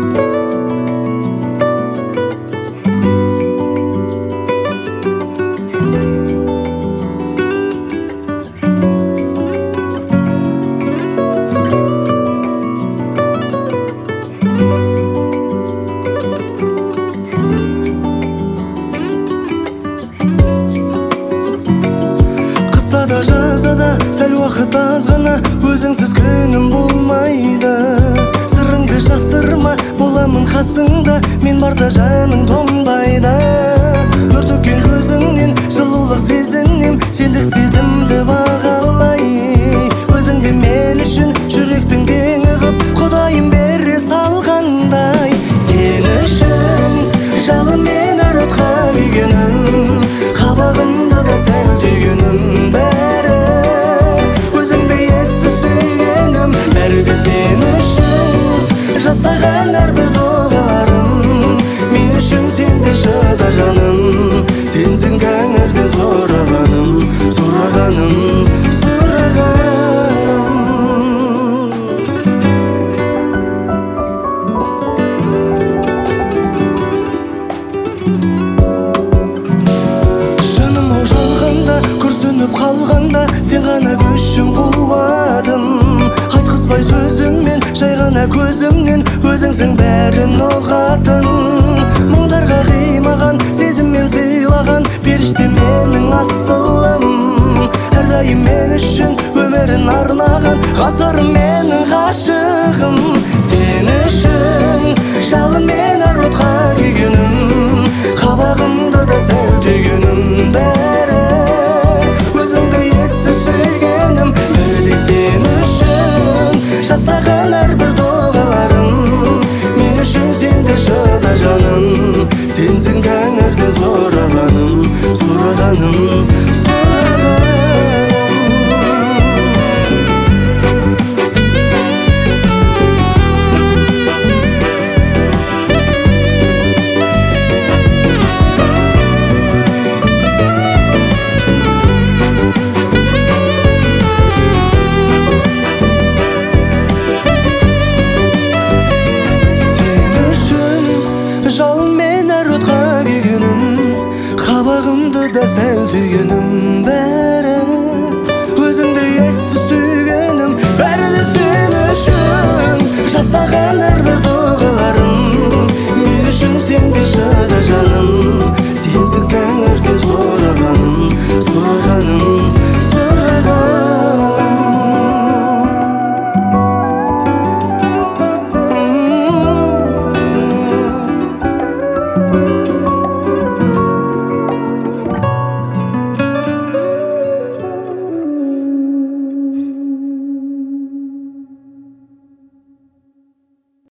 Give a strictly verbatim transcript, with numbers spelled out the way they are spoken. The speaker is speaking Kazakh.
Қыста да жазда да сәл уақыт аз ғана, өзіңсіз күнім болмайды. Сырыңды жасырма, боламын қасыңда, мен барда жаның тоңбайды. Нұр төккен көзіңнен жылулық сезінем, сендік сезімді бағалай. Өзіңді мен үшін жүректің теңі қып, Құдайым бере салғандай. Сен үшін жалын мен әр отқа күйгенім, қабағымда да сәл түйгенім. Бәрі өзіңді ессіз сүйгенім, бәрі де сен үшін жасаған әрбір дұғаларым. Мен үшін сенде шыда жаным, сенсің тәңірден сұрағаным, сұрағаным, сұрағаным. Жаным ау жалғанда, күрсініп қалғанда, сен ғана күшім қуатым. Айтқызбай сөзіңмен, жай ғана көзіңнен, өзіңсің бәрін ұғатын. Мұңдарға қимаған, сезіммен сыйлаған, періште менің асылым. Әрдайым мен үшін өмірін арнаған, ғасырым менің ғашығым. Сен үшін жалын мен әр отқа күйгенім, қабағымда да сәл түйгенім. Бәрі өзіңді ессіз сүйгенім, бәрі де сен үшін жасаған әрбір дұғаларым. Мен үшін сенде шыда жаным, сенсің тәңірден сұрағаным, сұрағаным, сұрағаным. Жалын мен әр отқа күйгенім, қабағымды да сәл түйгенім. Бәрі өзіңді ессіз сүйгенім, бәрі де сен үшін жасаған әрбір дұғаларым. Мен үшін сенде шыда жаным, сенсің тәңірден сұрағаным, сұрағаным, сұрағаным.